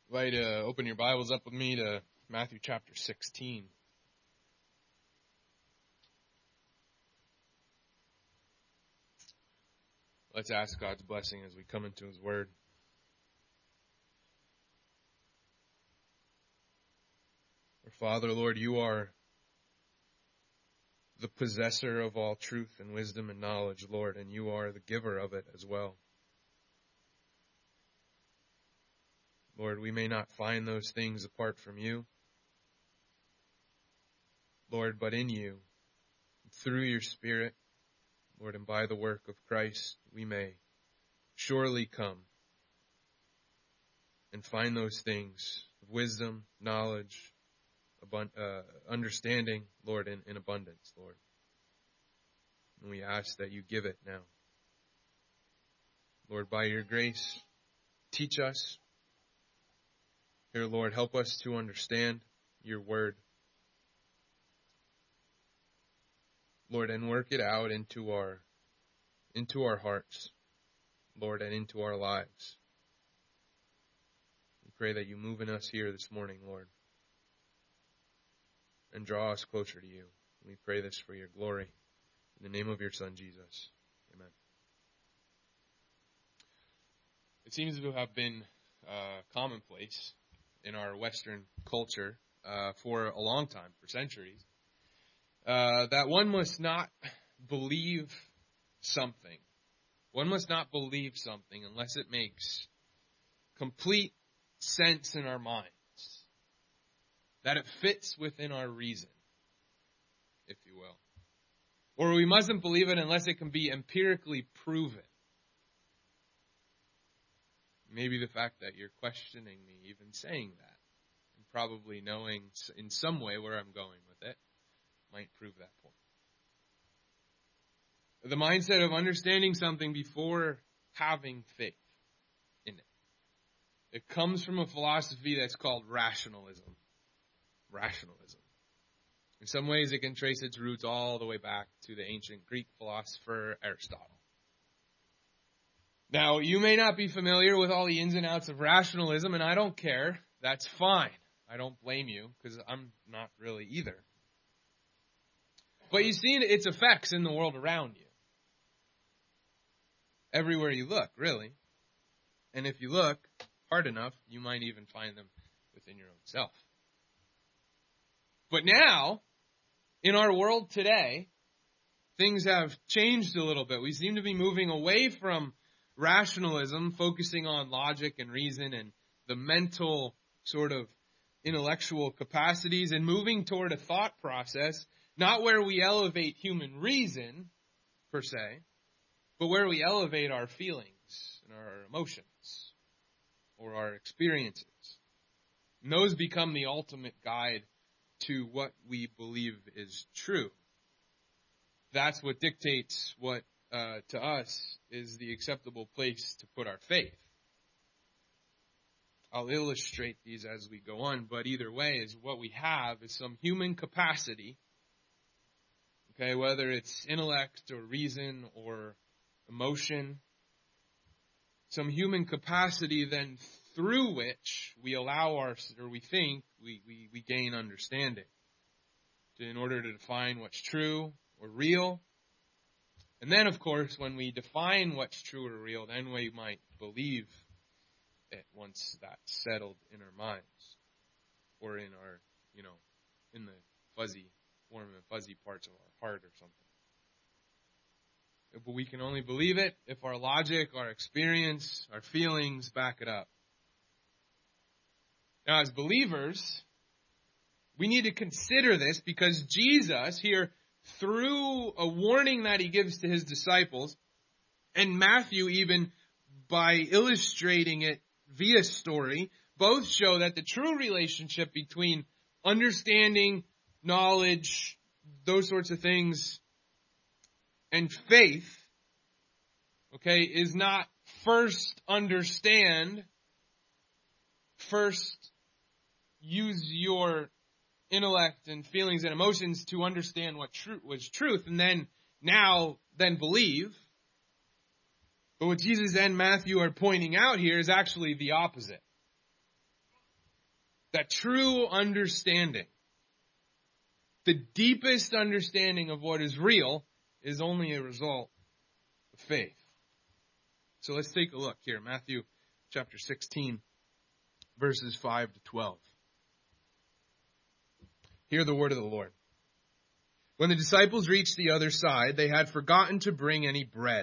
invite you to open your Bibles up with me to Matthew chapter 16. Let's ask God's blessing as we come into His Word. Our Father, Lord, You are the possessor of all truth and wisdom and knowledge, Lord, and You are the giver of it as well. Lord, we may not find those things apart from You, Lord, but in You, through Your Spirit, Lord, and by the work of Christ, we may surely come and find those things of wisdom, knowledge, understanding, Lord, in abundance, Lord. And we ask that You give it now. Lord, by Your grace, teach us. Here, Lord, help us to understand Your Word. Lord, and work it out into our hearts, Lord, and into our lives. We pray that You move in us here this morning, Lord, and draw us closer to You. We pray this for Your glory. In the name of Your Son, Jesus. Amen. It seems to have been commonplace in our Western culture for a long time, for centuries, that one must not believe something. One must not believe something unless it makes complete sense in our minds, that it fits within our reason, if you will. Or we mustn't believe it unless it can be empirically proven. Maybe the fact that you're questioning me even saying that, and probably knowing in some way where I'm going with it, might prove that point. The mindset of understanding something before having faith in it. It comes from a philosophy that's called rationalism. Rationalism. In some ways, it can trace its roots all the way back to the ancient Greek philosopher Aristotle. Now, you may not be familiar with all the ins and outs of rationalism, and I don't care. That's fine. I don't blame you, because I'm not really either. But you see its effects in the world around you. Everywhere you look, really. And if you look hard enough, you might even find them within your own self. But now, in our world today, things have changed a little bit. We seem to be moving away from rationalism, focusing on logic and reason and the mental sort of intellectual capacities, and moving toward a thought process, not where we elevate human reason, per se, but where we elevate our feelings and our emotions or our experiences. And those become the ultimate guide to what we believe is true. That's what dictates what to us is the acceptable place to put our faith. I'll illustrate these as we go on, but either way is what we have is some human capacity, okay, whether it's intellect or reason or emotion, some human capacity then through which we we think we gain understanding in order to define what's true or real. And then, of course, when we define what's true or real, then we might believe it once that's settled in our minds or in our, in the fuzzy, warm and fuzzy parts of our heart or something. But we can only believe it if our logic, our experience, our feelings back it up. Now, as believers, we need to consider this because Jesus here, through a warning that He gives to His disciples, and Matthew even by illustrating it via story, both show that the true relationship between understanding, knowledge, those sorts of things, and faith, okay, is not first understand, first use your intellect and feelings and emotions to understand what was truth, and then believe. But what Jesus and Matthew are pointing out here is actually the opposite. That true understanding, the deepest understanding of what is real, is only a result of faith. So let's take a look here. Matthew chapter 16, verses 5 to 12. Hear the word of the Lord. When the disciples reached the other side, they had forgotten to bring any bread.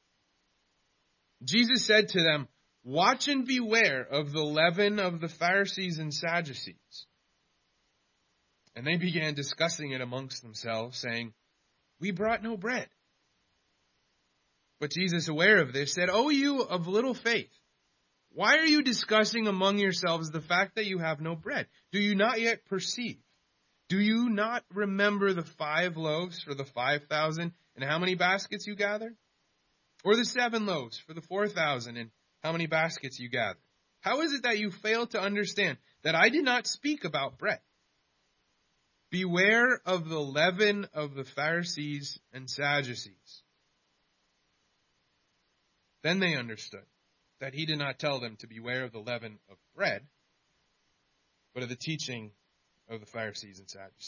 Jesus said to them, "Watch and beware of the leaven of the Pharisees and Sadducees." And they began discussing it amongst themselves, saying, "We brought no bread." But Jesus, aware of this, said, "O you of little faith, why are you discussing among yourselves the fact that you have no bread? Do you not yet perceive? Do you not remember the 5 loaves for the 5,000 and how many baskets you gathered? Or the 7 loaves for the 4,000 and how many baskets you gathered? How is it that you fail to understand that I did not speak about bread? Beware of the leaven of the Pharisees and Sadducees." Then they understood that he did not tell them to beware of the leaven of bread, but of the teaching of the Pharisees and Sadducees.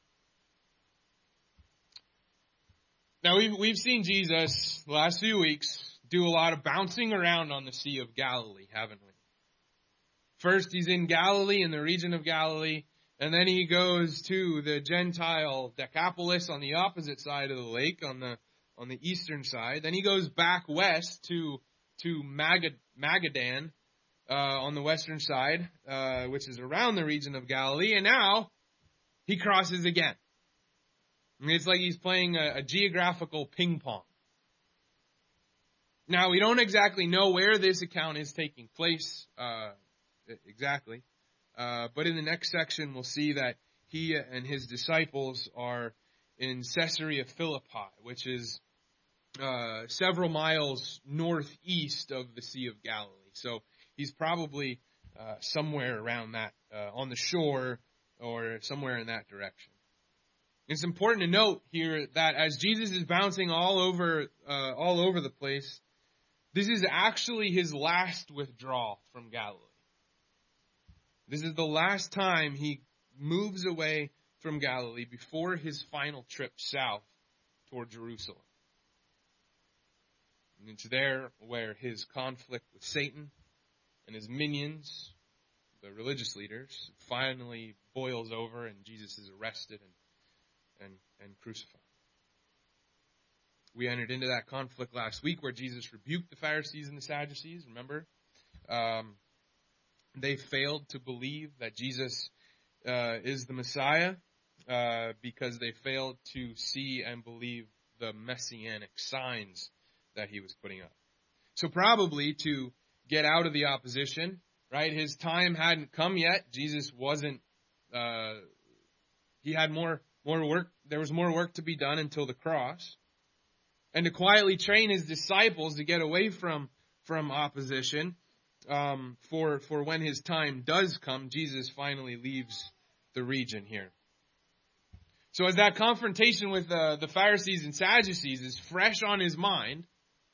Now, we've seen Jesus the last few weeks do a lot of bouncing around on the Sea of Galilee, haven't we? First, he's in Galilee, in the region of Galilee, and then he goes to the Gentile Decapolis on the opposite side of the lake, on the eastern side. Then he goes back west to Magadan on the western side, which is around the region of Galilee. And now he crosses again. I mean, it's like he's playing a geographical ping pong. Now, we don't exactly know where this account is taking place exactly. But in the next section, we'll see that he and his disciples are in Caesarea Philippi, which is several miles northeast of the Sea of Galilee. So he's probably somewhere around that, on the shore or somewhere in that direction. It's important to note here that as Jesus is bouncing all over the place, this is actually his last withdrawal from Galilee. This is the last time he moves away from Galilee before his final trip south toward Jerusalem. And it's there where his conflict with Satan and his minions, the religious leaders, finally boils over and Jesus is arrested and crucified. We entered into that conflict last week where Jesus rebuked the Pharisees and the Sadducees, remember? They failed to believe that Jesus is the Messiah because they failed to see and believe the messianic signs that he was putting up. So probably to get out of the opposition, right? His time hadn't come yet. Jesus wasn't, he had more work. There was more work to be done until the cross. And to quietly train his disciples to get away from opposition, for when his time does come, Jesus finally leaves the region here. So as that confrontation with the Pharisees and Sadducees is fresh on his mind,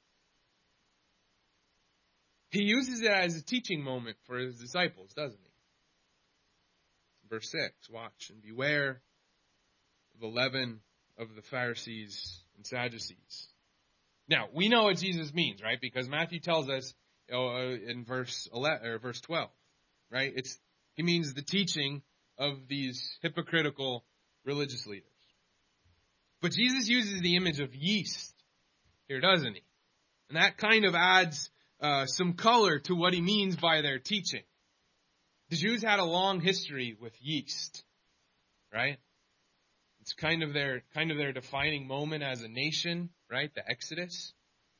he uses it as a teaching moment for his disciples, doesn't he? Verse 6, watch and beware of the leaven of the Pharisees and Sadducees. Now, we know what Jesus means, right? Because Matthew tells us in verse 12, right? He means the teaching of these hypocritical religious leaders. But Jesus uses the image of yeast here, doesn't he? And that kind of adds some color to what he means by their teaching. The Jews had a long history with yeast, right? It's kind of their defining moment as a nation, right? The Exodus.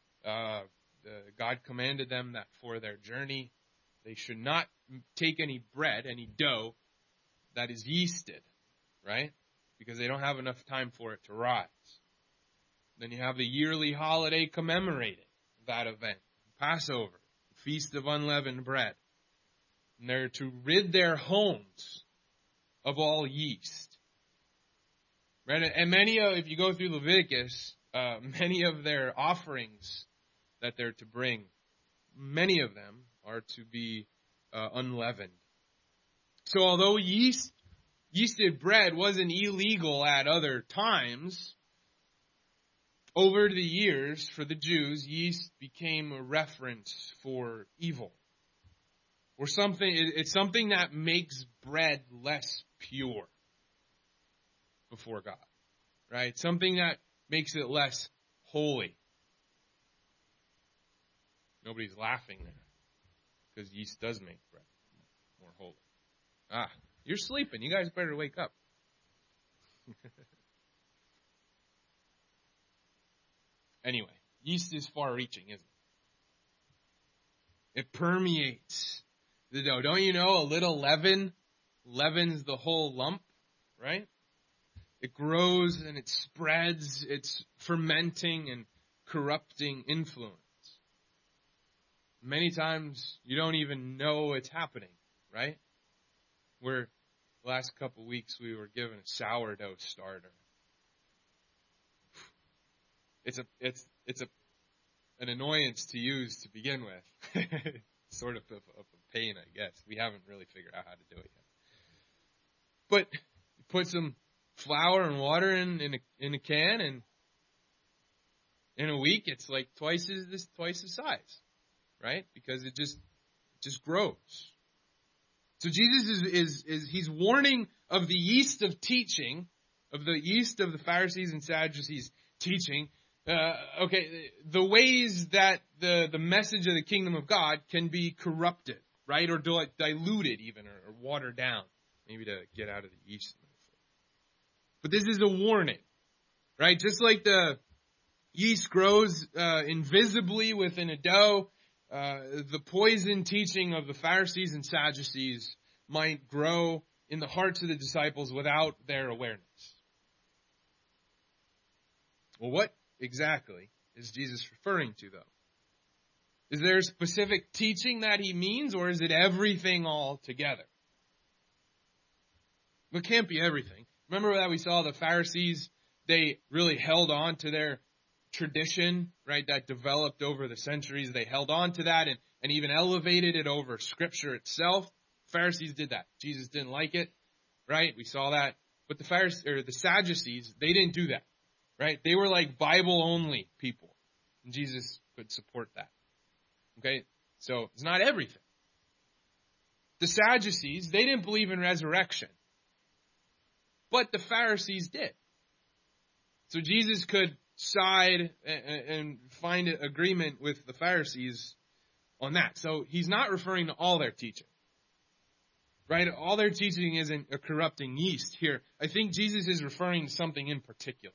God commanded them that for their journey, they should not take any bread, any dough that is yeasted, right? Because they don't have enough time for it to rise. Then you have the yearly holiday commemorating that event, Passover, Feast of Unleavened Bread. And they're to rid their homes of all yeast. Right? And if you go through Leviticus, many of their offerings that they're to bring, many of them are to be unleavened. So although yeasted bread wasn't illegal at other times, over the years, for the Jews, yeast became a reference for evil. Or it's something that makes bread less pure before God. Right? Something that makes it less holy. Nobody's laughing there. Because yeast does make bread more holy. You're sleeping. You guys better wake up. Anyway, yeast is far-reaching, isn't it? It permeates the dough. Don't you know a little leaven leavens the whole lump, right? It grows and it spreads its fermenting and corrupting influence. Many times you don't even know it's happening, right? The last couple weeks we were given a sourdough starter. It's an annoyance to use to begin with. Sort of a pain, I guess. We haven't really figured out how to do it yet. But you put some flour and water in a can, and in a week it's like twice the size, right? Because it just grows. So Jesus he's warning of the yeast of teaching, of the yeast of the Pharisees and Sadducees teaching. The ways that the message of the kingdom of God can be corrupted, right? Or diluted even, or watered down, maybe to get out of the yeast metaphor. But this is a warning, right? Just like the yeast grows invisibly within a dough, the poison teaching of the Pharisees and Sadducees might grow in the hearts of the disciples without their awareness. Well, what exactly is Jesus referring to, though? Is there a specific teaching that he means, or is it everything all together? It can't be everything. Remember that we saw the Pharisees, they really held on to their tradition, right, that developed over the centuries. They held on to that and even elevated it over Scripture itself. Pharisees did that. Jesus didn't like it, right? We saw that. But the Sadducees, they didn't do that. Right? They were like Bible-only people. And Jesus could support that. Okay? So, it's not everything. The Sadducees, they didn't believe in resurrection. But the Pharisees did. So, Jesus could side and find an agreement with the Pharisees on that. So, he's not referring to all their teaching. Right? All their teaching isn't a corrupting yeast here. I think Jesus is referring to something in particular.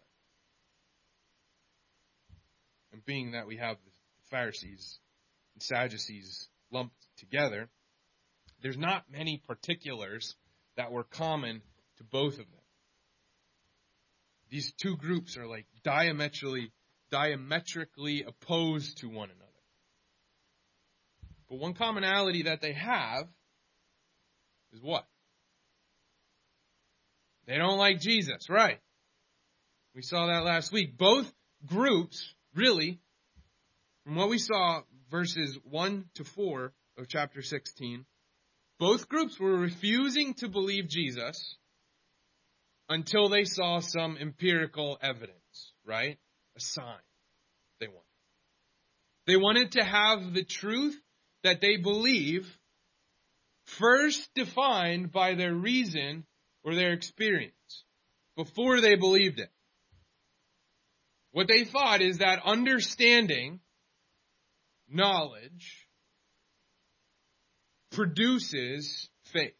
And being that we have the Pharisees and Sadducees lumped together, there's not many particulars that were common to both of them. These two groups are like diametrically opposed to one another. But one commonality that they have is what? They don't like Jesus, right? We saw that last week. Both groups, really, from what we saw, verses 1 to 4 of chapter 16, both groups were refusing to believe Jesus until they saw some empirical evidence, right? A sign they wanted. They wanted to have the truth that they believe first defined by their reason or their experience before they believed it. What they thought is that understanding, knowledge, produces faith.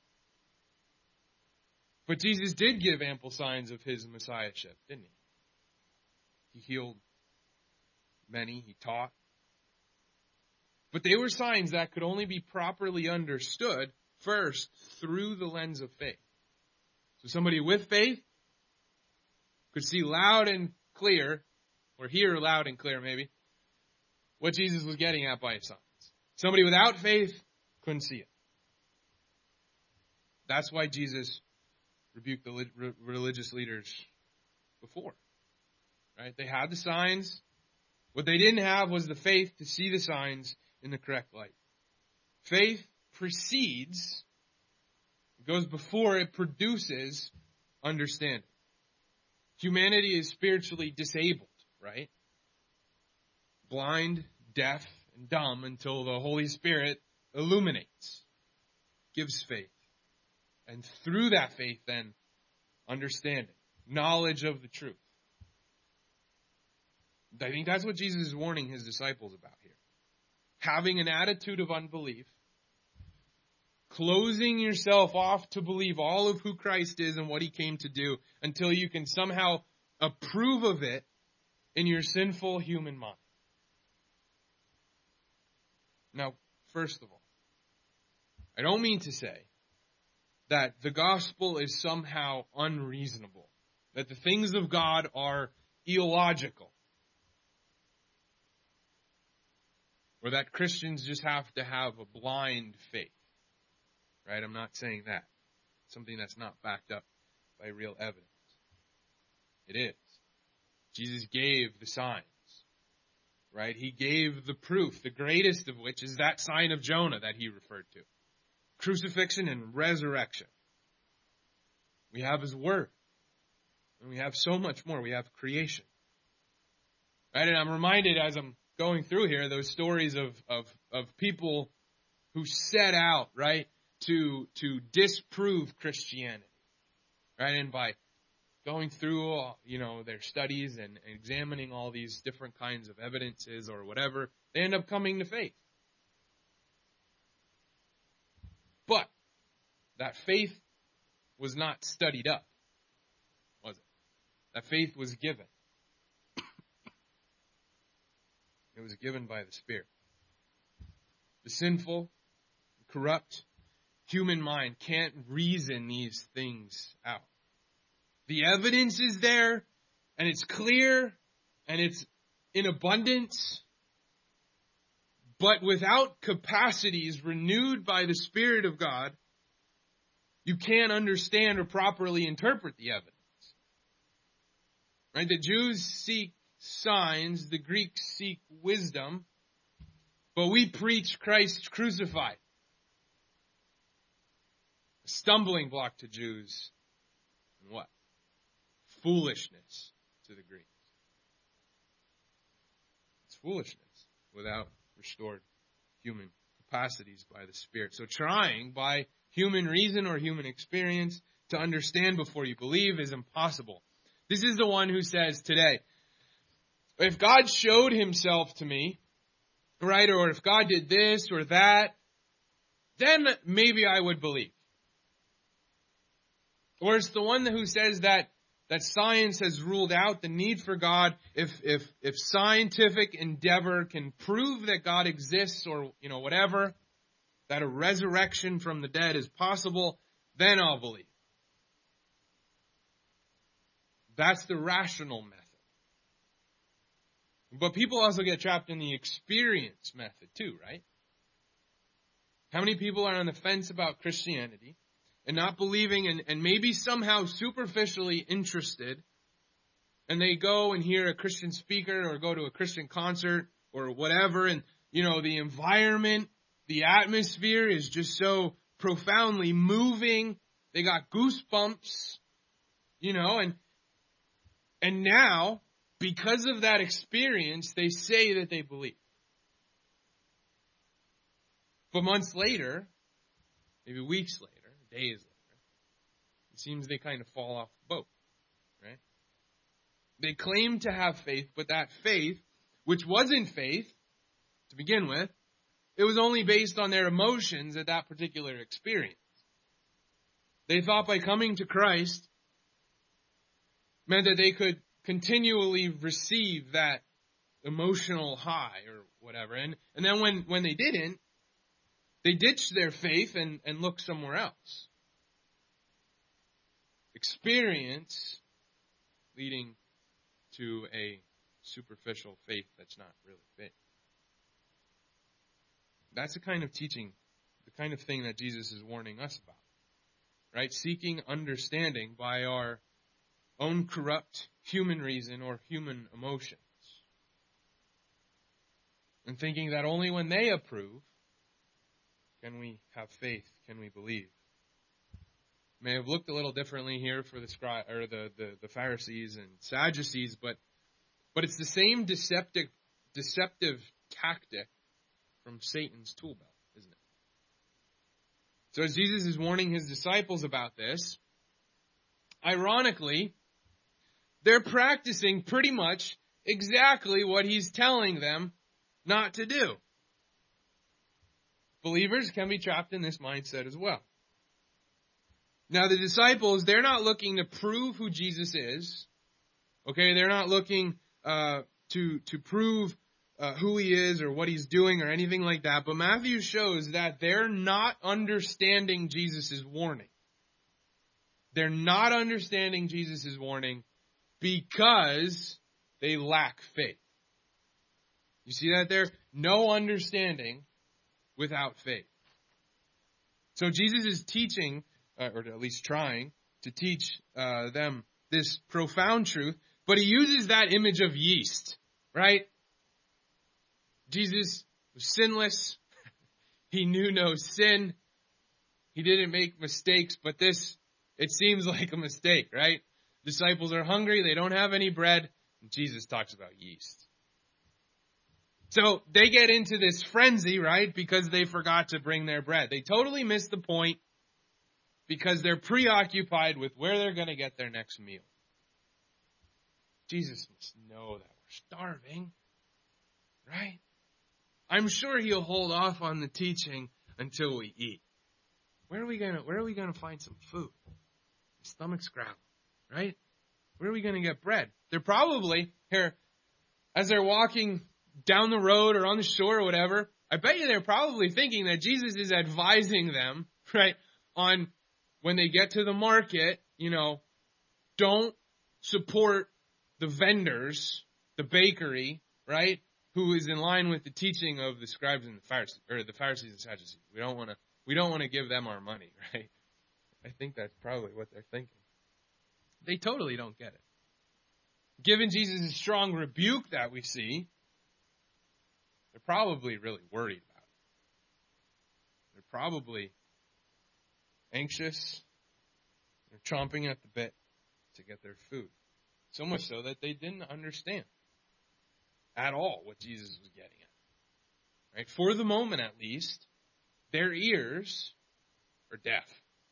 But Jesus did give ample signs of his messiahship, didn't he? He healed many, he taught. But they were signs that could only be properly understood first through the lens of faith. So somebody with faith could see loud and clear, or hear loud and clear maybe, what Jesus was getting at by his signs. Somebody without faith couldn't see it. That's why Jesus rebuked the religious leaders before. Right? They had the signs. What they didn't have was the faith to see the signs in the correct light. Faith precedes It goes before it produces understanding. Humanity is spiritually disabled, right? Blind, deaf, and dumb until the Holy Spirit illuminates, gives faith. And through that faith, then, understanding, knowledge of the truth. I think that's what Jesus is warning his disciples about here. Having an attitude of unbelief, closing yourself off to believe all of who Christ is and what he came to do until you can somehow approve of it in your sinful human mind. Now, first of all, I don't mean to say that the gospel is somehow unreasonable, that the things of God are illogical, or that Christians just have to have a blind faith. Right? I'm not saying that. Something that's not backed up by real evidence. It is. Jesus gave the signs. Right? He gave the proof, the greatest of which is that sign of Jonah that he referred to. Crucifixion and resurrection. We have his word. And we have so much more. We have creation. Right? And I'm reminded as I'm going through here, those stories of people who set out, right, to disprove Christianity. Right? And by going through, their studies and examining all these different kinds of evidences or whatever, they end up coming to faith. But that faith was not studied up, was it? That faith was given. It was given by the Spirit. The sinful, corrupt human mind can't reason these things out. The evidence is there, and it's clear, and it's in abundance. But without capacities renewed by the Spirit of God, you can't understand or properly interpret the evidence. Right? The Jews seek signs, the Greeks seek wisdom, but we preach Christ crucified. A stumbling block to Jews, and what? Foolishness to the Greeks. It's foolishness without restored human capacities by the Spirit. So trying by human reason or human experience to understand before you believe is impossible. This is the one who says today, if God showed himself to me, right, or if God did this or that, then maybe I would believe. Or it's the one who says that science has ruled out the need for God. If scientific endeavor can prove that God exists or, whatever, that a resurrection from the dead is possible, then I'll believe. That's the rational method. But people also get trapped in the experience method too, right? How many people are on the fence about Christianity and not believing and maybe somehow superficially interested, and they go and hear a Christian speaker or go to a Christian concert or whatever, and, the environment, the atmosphere is just so profoundly moving. They got goosebumps, and now, because of that experience, they say that they believe. But months later, maybe weeks later, days later, it seems they kind of fall off the boat, right? They claim to have faith, but that faith, which wasn't faith to begin with, it was only based on their emotions at that particular experience. They thought by coming to Christ meant that they could continually receive that emotional high or whatever. And then when they didn't, they ditched their faith and looked somewhere else. Experience leading to a superficial faith that's not really faith. That's the kind of teaching, the kind of thing that Jesus is warning us about. Right? Seeking understanding by our own corrupt human reason or human emotions. And thinking that only when they approve can we have faith, can we believe. may have looked a little differently here for the Pharisees and Sadducees, but it's the same deceptive tactic from Satan's tool belt, isn't it? So as Jesus is warning his disciples about this, ironically, they're practicing pretty much exactly what he's telling them not to do. Believers can be trapped in this mindset as well. Now the disciples, they're not looking to prove who Jesus is. Okay, they're not looking to prove who he is or what he's doing or anything like that. But Matthew shows that they're not understanding Jesus' warning. They're not understanding Jesus' warning because they lack faith. You see that there? No understanding without faith. So Jesus is teaching, or at least trying to teach them this profound truth, but he uses that image of yeast, right? Jesus was sinless. He knew no sin. He didn't make mistakes, but this, it seems like a mistake, right? Disciples are hungry. They don't have any bread. And Jesus talks about yeast. So they get into this frenzy, right? Because they forgot to bring their bread. They totally miss the point because they're preoccupied with where they're going to get their next meal. Jesus must know that we're starving, right? I'm sure he'll hold off on the teaching until we eat. Where are we gonna find some food? My stomach's growling, right? Where are we gonna get bread? They're probably here as they're walking down the road or on the shore or whatever. I bet you they're probably thinking that Jesus is advising them, right, on when they get to the market, don't support the vendors, the bakery, right? Who is in line with the teaching of the scribes and the Pharisees and Sadducees. We don't want to give them our money, right? I think that's probably what they're thinking. They totally don't get it. Given Jesus' strong rebuke that we see, they're probably really worried about it. They're probably anxious. They're chomping at the bit to get their food. So much so that they didn't understand at all what Jesus was getting at. Right? For the moment, at least, their ears are deaf.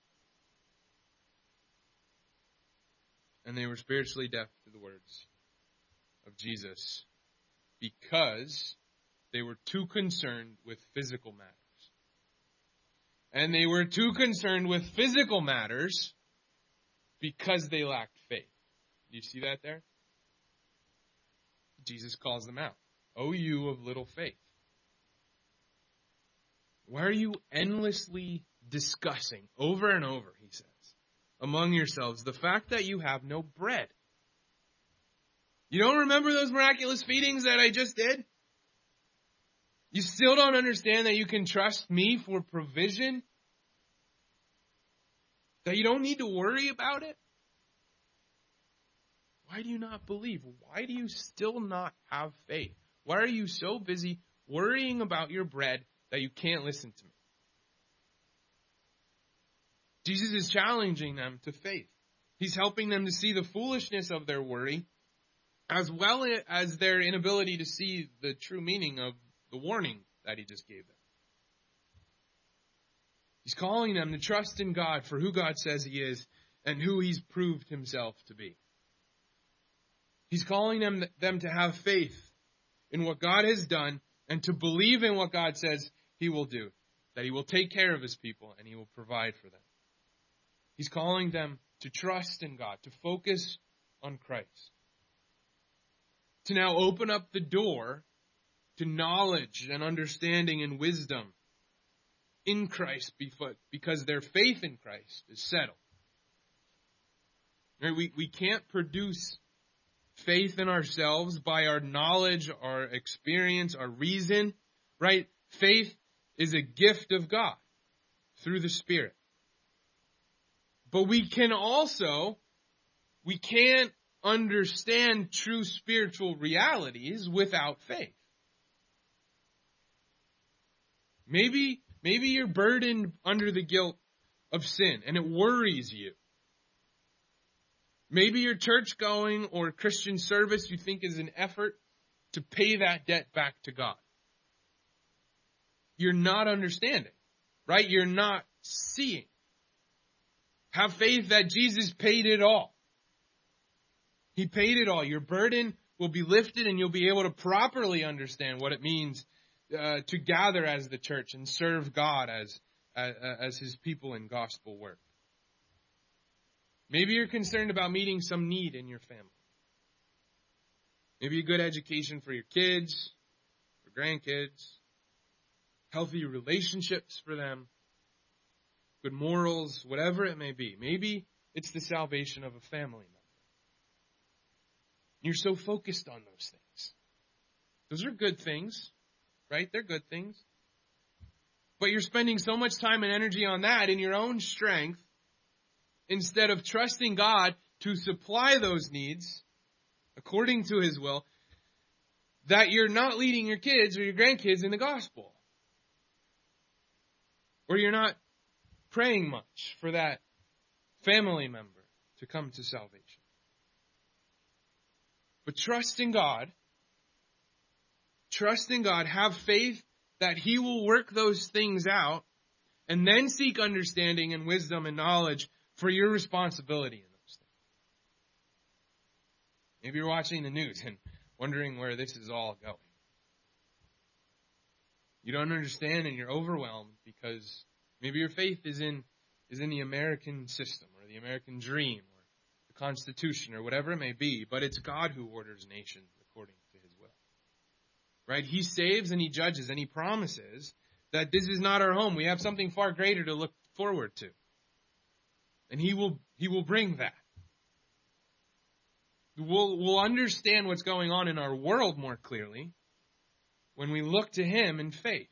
And they were spiritually deaf to the words of Jesus because they were too concerned with physical matters. And they were too concerned with physical matters because they lacked faith. Do you see that there? Jesus calls them out. O you of little faith. Why are you endlessly discussing over and over, he says, among yourselves, the fact that you have no bread? You don't remember those miraculous feedings that I just did? You still don't understand that you can trust me for provision? That you don't need to worry about it? Why do you not believe? Why do you still not have faith? Why are you so busy worrying about your bread that you can't listen to me? Jesus is challenging them to faith. He's helping them to see the foolishness of their worry, as well as their inability to see the true meaning of the warning that he just gave them. He's calling them to trust in God for who God says he is and who he's proved himself to be. He's calling them to have faith in what God has done and to believe in what God says he will do, that he will take care of his people and he will provide for them. He's calling them to trust in God, to focus on Christ, to now open up the door to knowledge and understanding and wisdom in Christ because their faith in Christ is settled. Right? We can't produce faith in ourselves by our knowledge, our experience, our reason, right? Faith is a gift of God through the Spirit. But we can't understand true spiritual realities without faith. Maybe you're burdened under the guilt of sin, and it worries you. Maybe your church going or Christian service you think is an effort to pay that debt back to God. You're not understanding, right? You're not seeing. Have faith that Jesus paid it all. He paid it all. Your burden will be lifted and you'll be able to properly understand what it means to gather as the church and serve God as His people in gospel work. Maybe you're concerned about meeting some need in your family. Maybe a good education for your kids, for grandkids, healthy relationships for them, good morals, whatever it may be. Maybe it's the salvation of a family member. You're so focused on those things. Those are good things, right? They're good things. But you're spending so much time and energy on that in your own strength instead of trusting God to supply those needs according to His will, that you're not leading your kids or your grandkids in the gospel. Or you're not praying much for that family member to come to salvation. But trust in God, have faith that He will work those things out, and then seek understanding and wisdom and knowledge for your responsibility in those things. Maybe you're watching the news and wondering where this is all going. You don't understand and you're overwhelmed because maybe your faith is in the American system or the American dream or the Constitution or whatever it may be, but it's God who orders nations according to His will. Right? He saves and He judges and He promises that this is not our home. We have something far greater to look forward to. And He will bring that. We'll understand what's going on in our world more clearly when we look to Him in faith.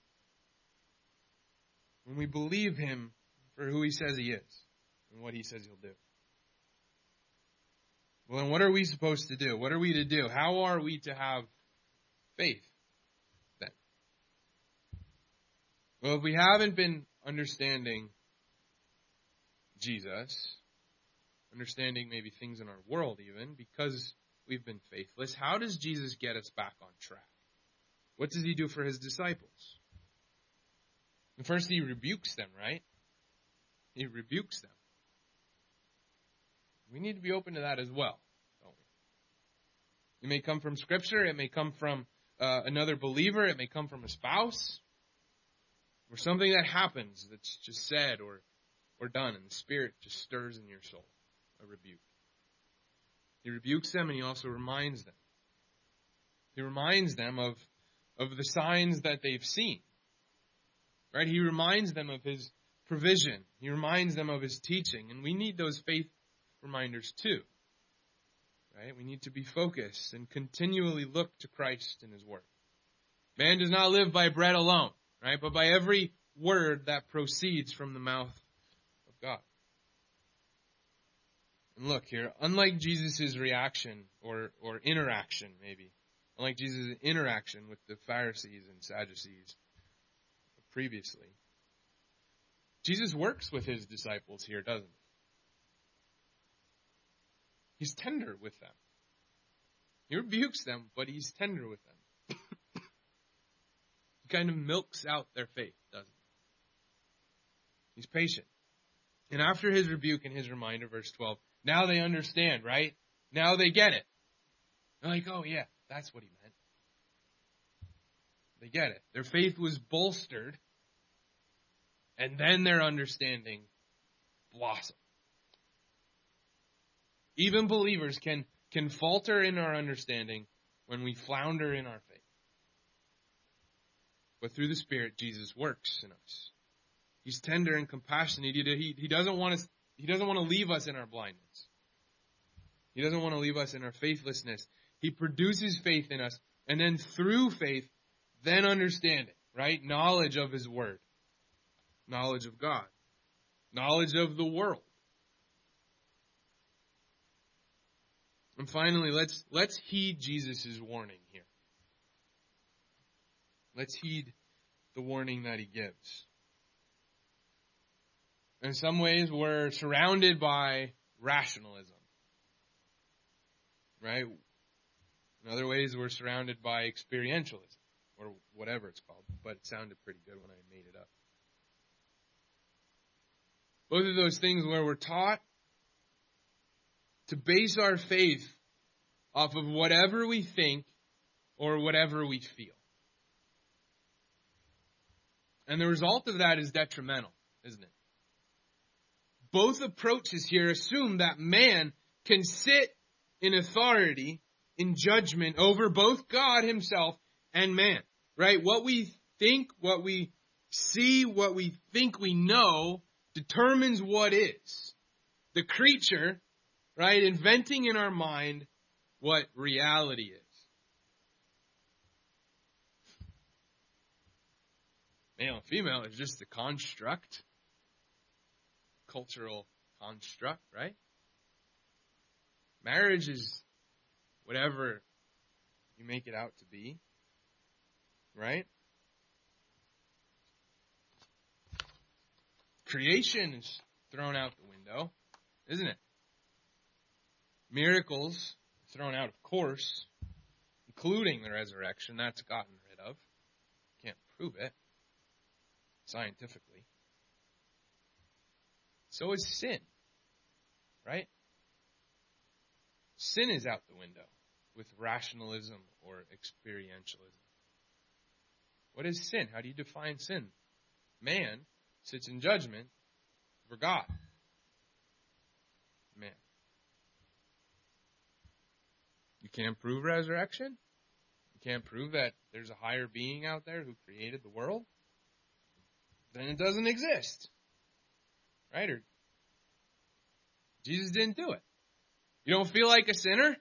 When we believe Him for who He says He is and what He says He'll do. Well, then what are we supposed to do? What are we to do? How are we to have faith then? Well, if we haven't been understanding Jesus, understanding maybe things in our world even, because we've been faithless, how does Jesus get us back on track? What does He do for His disciples? And first He rebukes them, right? He rebukes them. We need to be open to that as well, don't we? It may come from Scripture. It may come from another believer. It may come from a spouse. Or something that happens that's just said or done, and the Spirit just stirs in your soul. A rebuke. He rebukes them, and He also reminds them. He reminds them of the signs that they've seen. Right? He reminds them of His provision. He reminds them of His teaching. And we need those faith reminders too. Right? We need to be focused and continually look to Christ and His Word. Man does not live by bread alone, right? But by every word that proceeds from the mouth of God. And look here, unlike Jesus' reaction or interaction maybe, unlike Jesus' interaction with the Pharisees and Sadducees previously, Jesus works with His disciples here, doesn't He? He's tender with them. He rebukes them, but He's tender with them. He kind of milks out their faith, doesn't He? He's patient. And after His rebuke and His reminder, verse 12, now they understand, right? Now they get it. They're like, oh yeah, that's what He meant. They get it. Their faith was bolstered, and then their understanding blossomed. Even believers can falter in our understanding when we flounder in our faith. But through the Spirit, Jesus works in us. He's tender and compassionate. He doesn't want to leave us in our blindness. He doesn't want to leave us in our faithlessness. He produces faith in us, and then through faith, then understanding, right? Knowledge of His Word. Knowledge of God. Knowledge of the world. And finally, let's heed Jesus' warning here. Let's heed the warning that He gives. In some ways, we're surrounded by rationalism. Right? In other ways, we're surrounded by experientialism, or whatever it's called. But it sounded pretty good when I made it up. Both of those things where we're taught to base our faith off of whatever we think or whatever we feel. And the result of that is detrimental, isn't it? Both approaches here assume that man can sit in authority, in judgment over both God himself and man. Right? What we think, what we see, what we think we know determines what is. The creature, right, inventing in our mind what reality is. Male and female is just a construct, cultural construct, right? Marriage is whatever you make it out to be, right? Creation is thrown out the window, isn't it? Miracles thrown out, of course, including the resurrection. That's gotten rid of. Can't prove it scientifically. So is sin, right? Sin is out the window with rationalism or experientialism. What is sin? How do you define sin? Man sits in judgment for God. Man. You can't prove resurrection? You can't prove that there's a higher being out there who created the world? Then it doesn't exist. Right? Or Jesus didn't do it. You don't feel like a sinner?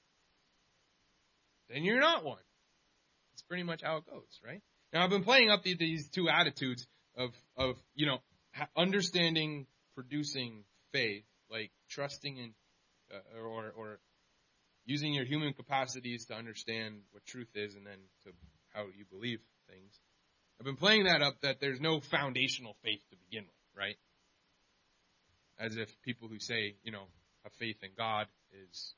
Then you're not one. That's pretty much how it goes, right? Now, I've been playing up these two attitudes of understanding, producing faith, like trusting in, or using your human capacities to understand what truth is and then to how you believe things. I've been playing that up that there's no foundational faith to begin with, right? As if people who say, have faith in God is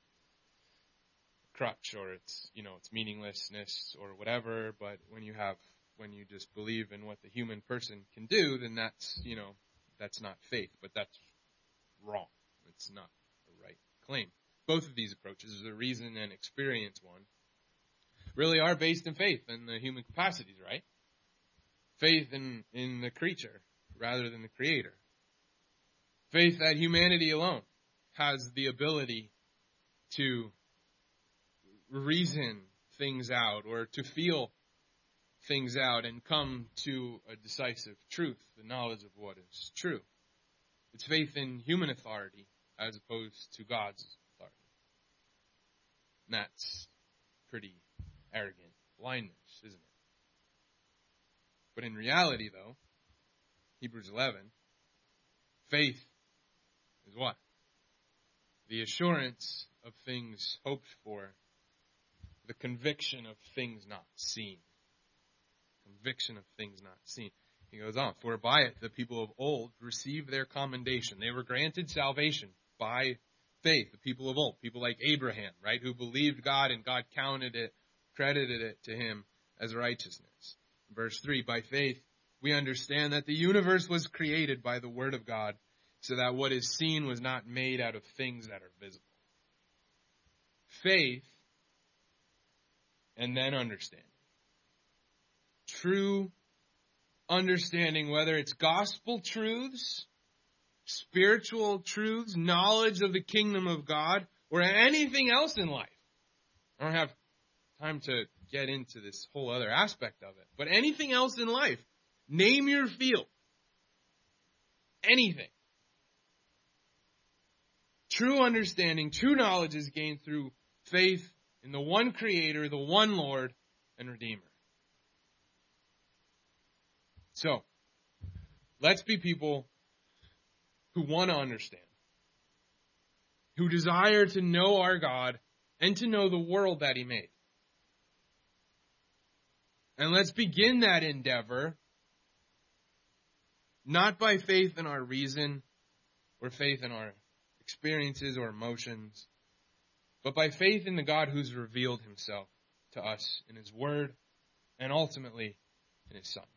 a crutch or it's meaninglessness or whatever, but when you just believe in what the human person can do, then that's not faith, but that's wrong. It's not a right claim. Both of these approaches, the reason and experience one, really are based in faith in the human capacities, right? Faith in the creature rather than the creator. Faith that humanity alone has the ability to reason things out or to feel things out and come to a decisive truth, the knowledge of what is true. It's faith in human authority as opposed to God's authority. And that's pretty arrogant blindness, isn't it? But in reality, though, Hebrews 11, faith is what? The assurance of things hoped for, the conviction of things not seen. Conviction of things not seen. He goes on, for by it the people of old received their commendation. They were granted salvation by faith, the people of old, people like Abraham, right, who believed God and God credited it to him as righteousness. Verse 3, by faith we understand that the universe was created by the word of God, so that what is seen was not made out of things that are visible. Faith and then understanding. True understanding, whether it's gospel truths, spiritual truths, knowledge of the kingdom of God, or anything else in life. I don't have time to get into this whole other aspect of it, but anything else in life, name your field. Anything. True understanding, true knowledge is gained through faith in the one Creator, the one Lord and Redeemer. So, let's be people who want to understand, who desire to know our God and to know the world that He made. And let's begin that endeavor Not by faith in our reason or faith in our experiences or emotions, but by faith in the God who's revealed himself to us in his word and ultimately in his Son.